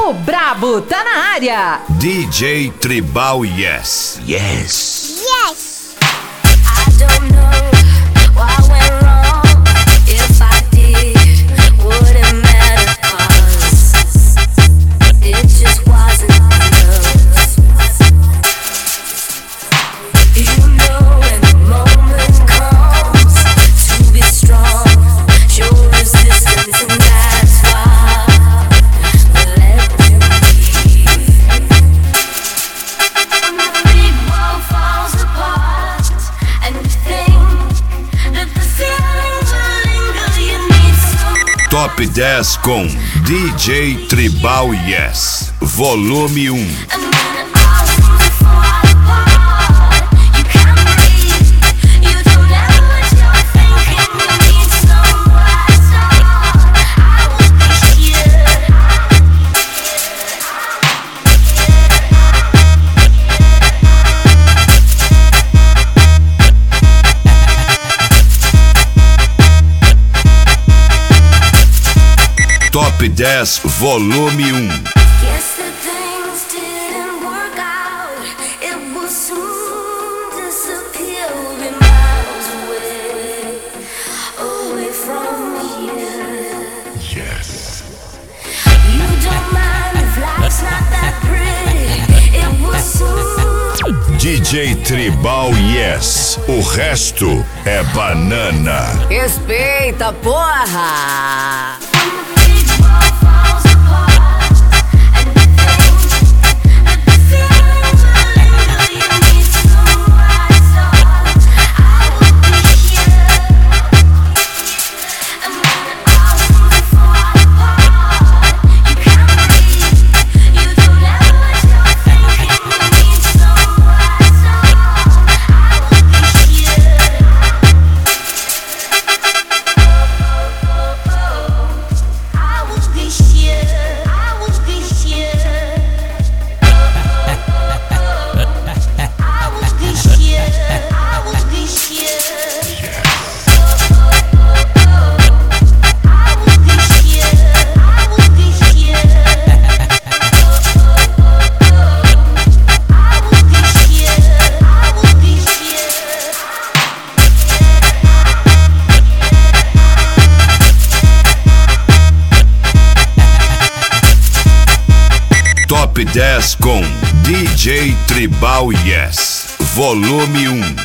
O Brabo tá na área. DJ Tribal Yes. Yes. Yes. I don't know what went wrong. If I did, wouldn't matter 'cause it just wasn't enough. You know when the moment comes to be strong, show resistance and that's why I let you be. The big world falls apart and you think that the feelings will linger. You need some Top 10 com DJ Tribal Yes. Volume 1. and when it all seems to fall apart, you can't breathe. You don't know what you're thinking. You need somewhere to start. I will be here. Top 10 Volume 1. Guess that things didn't work out. It will soon disappear. We'll be miles away, away from here. Yes. You don't mind if life's not that pretty. It will soon. DJ Tribal Yes. O resto é banana. Respeita, porra! When the big world falls apart and you think that the feelings will linger, you need somewhere to start. I will be here. And when it all seems to fall apart, you can't breathe. You don't know what you're thinking. You need somewhere to start. I will be here. I will be here. I will be here. I will be here. I will be here. I will be here. I will be here. I will be here. I will be here. Top 10 com DJ Tribal Yes. Volume 1.